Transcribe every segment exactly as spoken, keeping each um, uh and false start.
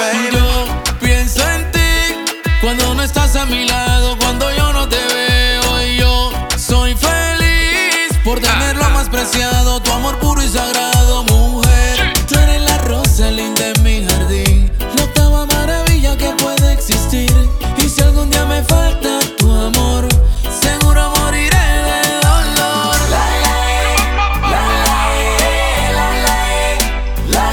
baby. Yo pienso en ti cuando no estás a mi lado, cuando yo no te veo. Y yo soy feliz por tener lo más preciado, tu amor puro y sagrado, mujer. Tú eres la rosa linda en mi jardín, la octava maravilla que puede existir. Y si algún día me falta tu amor, seguro moriré de dolor. La la la la la la la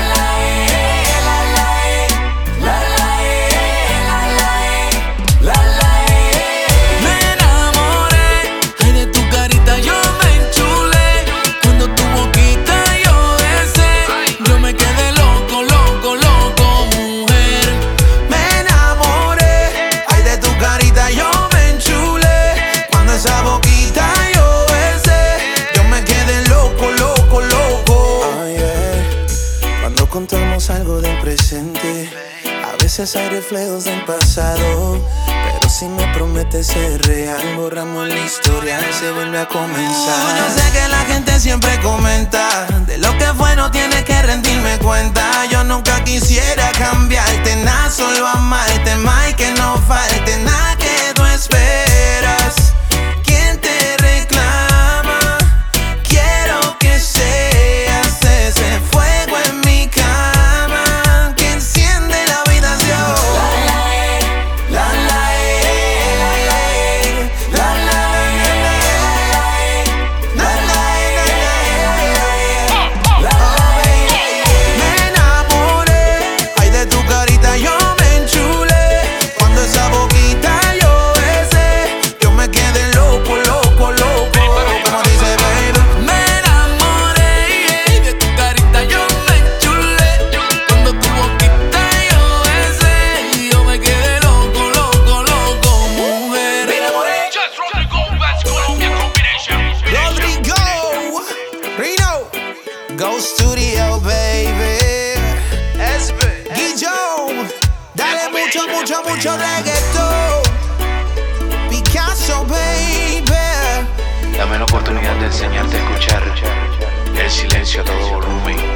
la la la. Me enamoré, ay de tu carita yo me enchulé, cuando tu boquita yo besé, yo me quedé loco, loco, loco, mujer. Me enamoré, ay de tu carita yo me enchulé, cuando esa boquita yo besé, yo me quedé loco, loco, loco. Oh, yeah. Cuando contamos algo del presente, a veces hay reflejos del pasado, pero si me prometes ser real, borramos la historia y se vuelve a comenzar. Yo sé que la gente siempre comenta, de lo que fue no tienes que rendirme cuenta. Yo nunca quisiera cambiarte, nada, solo amarte más y que no falte nada que tú esperas. ¿Quién te reclama? Quiero que seas ese fuego en mi cama que enciende la habitación. La la la la la. Me enamoré, ay de tu carita yo me enchulé, cuando esa boquita yo besé, yo me quedé loco, loco, loco. Como dice baby. Me enamoré de tu carita, yo me enchulé, cuando tu boquita yo besé, yo me quedé loco, loco, loco, mujer. Just from the Gold West Colombia combination. Rodrigo, Reno, Go Studio, baby. Guillón, dale mucho, mucho, mucho reggaetón. Picasso, baby. Dame la oportunidad de enseñarte a escuchar el silencio a todo volumen.